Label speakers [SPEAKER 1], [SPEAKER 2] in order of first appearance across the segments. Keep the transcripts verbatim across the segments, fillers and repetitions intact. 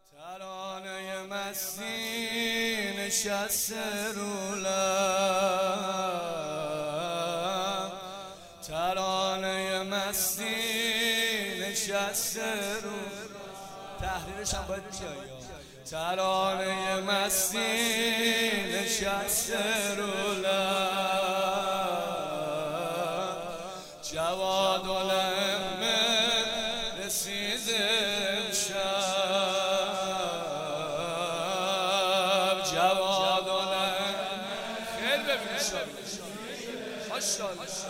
[SPEAKER 1] ترانه مستی نشسته رو لب، ترانه مستی نشسته رو تحریرش هم باید بیایی. ترانه مستی نشسته رو لب، جواد الائمه رسید امشب، جواد الائمه خیلی ببینید ماشاءالله.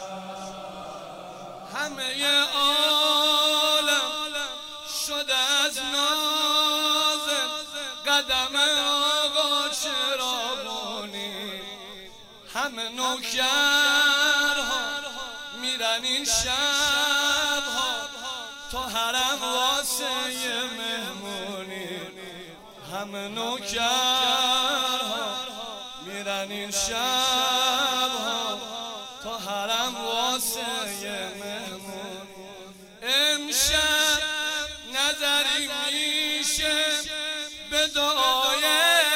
[SPEAKER 1] همه عالم شده از ناز قدم آقا چراغونی، همه نوکرها میرن این شبها تو حرم واسه مهمونی، همه نوکرها میرن این شبها تو حرم واسه مهمونی. امشب نظری میشه به دعای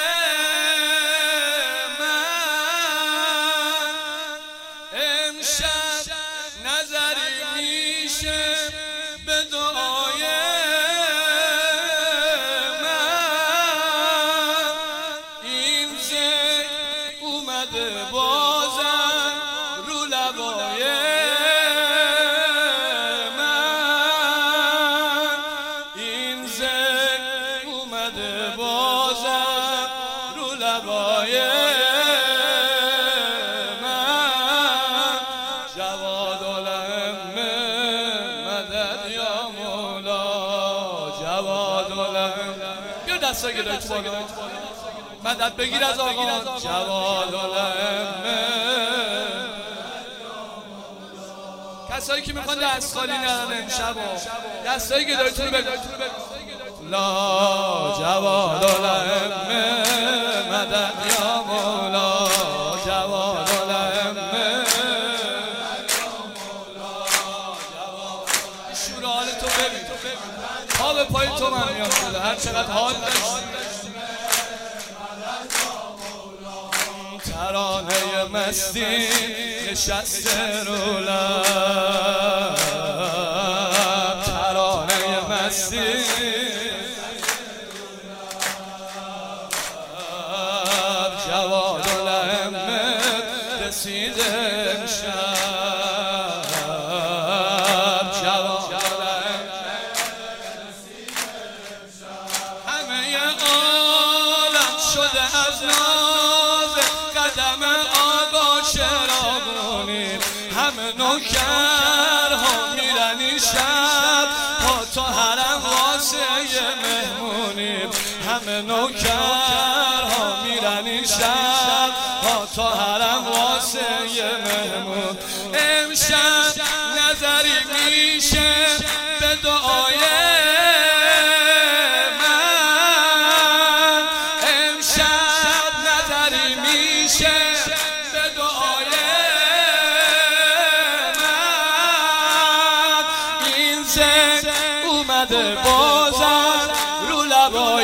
[SPEAKER 1] من، امشب نظری میشه به دعای من. این ذکر اومده بازم رو لبای من، این ذکر اومده بازم رو لبای من. جواد الائمه مدد یا مولا، جواد الائمه بیا دستا گدای تو بالا مدد بگیر از آقا. جواد الائمه کسایی که میخوان دست خالی نرن امشب دستایی گدایتون رو بگو. لا جواد الائمه مدد یا مولا، جواد الائمه شور حال تو ببین، پا به پای تو من میام شده هر چقدر حال داشتی. ترانه مستی نشسته رو لب، ترانه مستی جواد الائمه رسید امشب، جواد الائمه رسید امشب. همه عالم شده از ناز قدم آقا چراغونی، همه نوکرها میرن این شب تا تو حرم واسه مهمونی، همه نوکرها میرن این شب تا تو حرم واسه مهمون. امشب نظری میشه به دعای من، امشب نظری میشه به دعای من. این ذکر اومده بازم رو لبای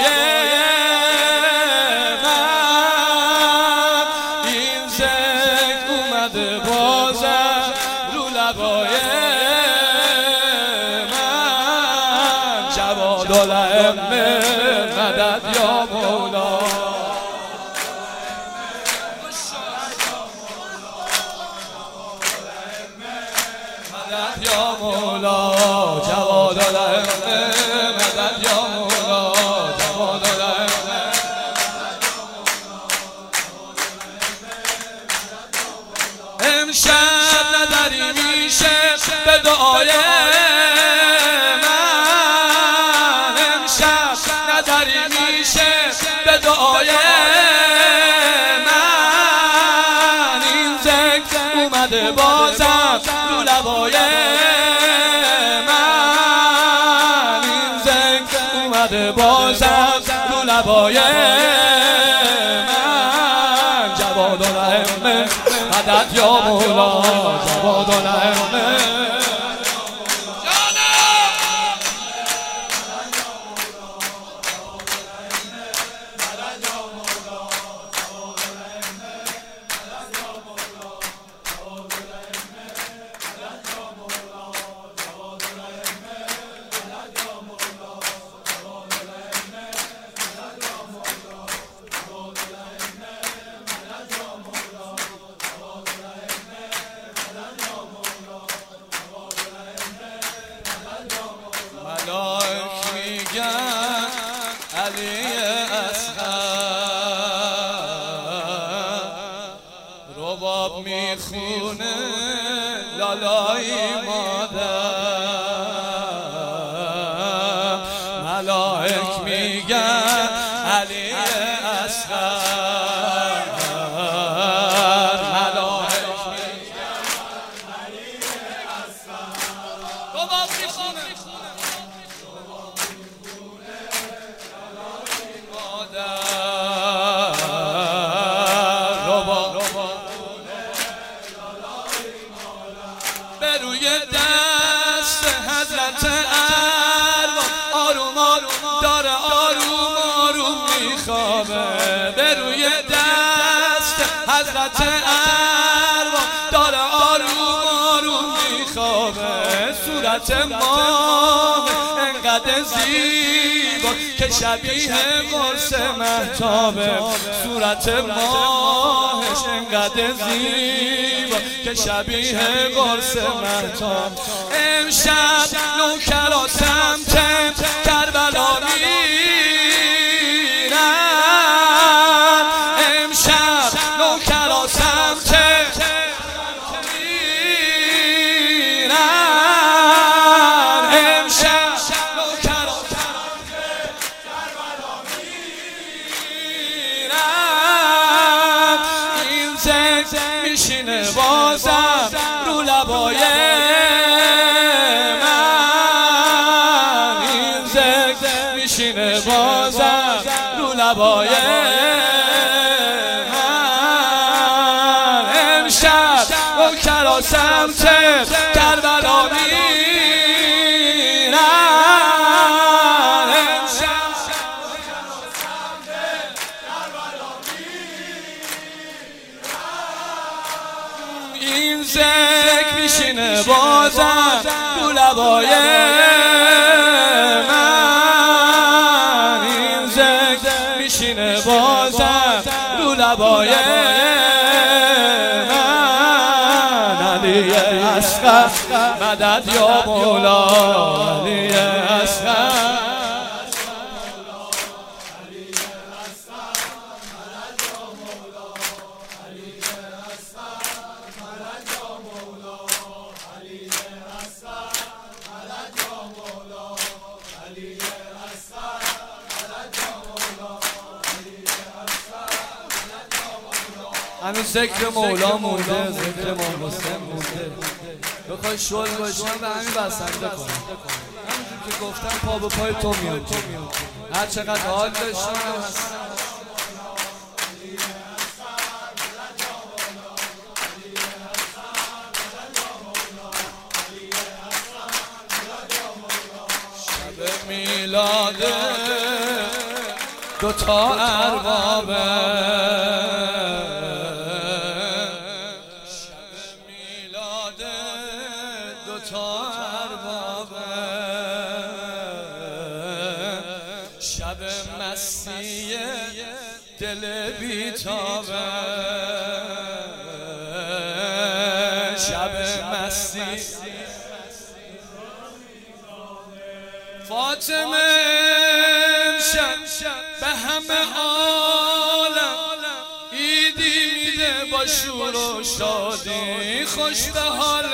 [SPEAKER 1] من، این ذکر اومده بازم رو لبای من. جواد الائمه مدد یا مولا، مدد یا مولا، جواد الائمه مدد یا مولا، جواد الائمه. امشب نظری میشه به دعای من، امشب نظری میشه به دعای من. این ذکر اومده بازم رو لبای من، این ذکر اومده بازم رو لبای من. جواد الائمه مدد یا مولا، جواد الائمه علی اصغر رباب میخونه لالای مادر ملائک میگن علی اصغر ملائک میگن علی اصغر رباب میخونه به روی دست حضرت ارواح آروم آروم داره آروم آروم میخوابه به روی دست حضرت ارواح داره آروم آروم میخوابه صورت ماه انقدر زیبا که شبیه قرص مهتابه صورت ماهش انقدر زیبا که شبیه قرص مهتاب امشب نوکرا سمت کربلا میرن امشب نوکرا سمت کربلا میرن امشب نوکرا سمت کربلا میرن این زنگ میشینه بازم رو لبای من این زنگ میشینه بازم رو لبای من امشب نوکرا سمت کربلا میرن امشب نوکرا سمت کربلا میرن این زنگ میشینه بازم رو لبای من این زنگ میشینه بازم رو لبای من علی اصغر مدد یا مولا علی اصغر هنوز ذکر مولا مونده ذکر مولا حسین مونده بخوای شل باشم به همین بسنده کنم همونجور که گفتم پا به پای تو میاد هر چقدر حال داشتم هست شب میلاده دوتا اربابه دوتا اربابه شب مستی دل بیتابه شب مستی فاطمه امشب به همه عالم ایدی میده با شور و شادی خوش به حال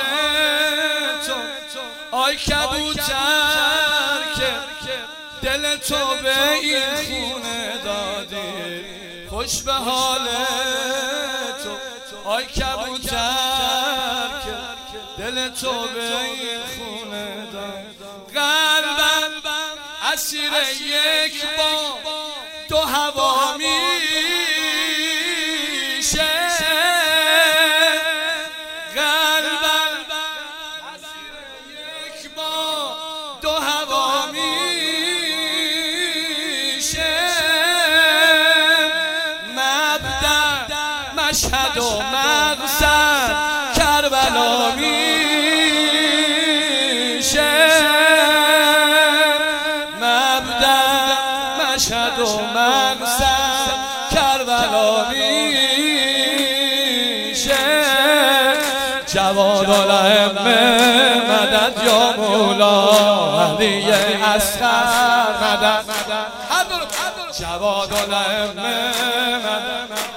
[SPEAKER 1] آی کبوتر که دل تو به این خونه دادی خوش به حال تو آی کبوتر که دل تو به این خونه دادی قلبم اسیر یک با تو هوا میشه دو هوا میشه مبدأ مشهد و مقصد کربلا میشه مبدأ مشهد و مقصد کربلا میشه جواد الائمه مدد یا مولا علی اصغر مدد هر دور جواد الائمه